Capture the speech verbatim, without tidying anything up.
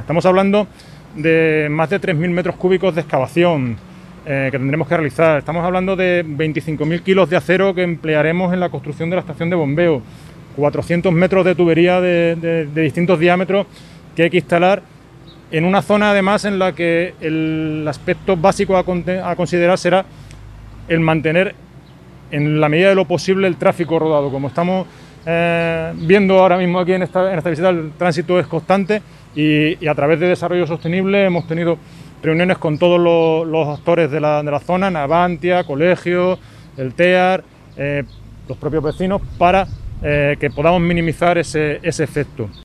Estamos hablando de más de tres mil metros cúbicos de excavación eh, que tendremos que realizar. Estamos hablando de veinticinco mil kilos de acero que emplearemos en la construcción de la estación de bombeo, cuatrocientos metros de tubería de, de, de distintos diámetros que hay que instalar en una zona además en la que el aspecto básico a, a considerar será el mantener en la medida de lo posible el tráfico rodado. Como estamos eh, viendo ahora mismo aquí en esta, en esta visita, el tránsito es constante y, y a través de desarrollo sostenible hemos tenido reuniones con todos los, los actores de la, de la zona, Navantia, colegios, el TEAR, eh, los propios vecinos, para eh, que podamos minimizar ese, ese efecto.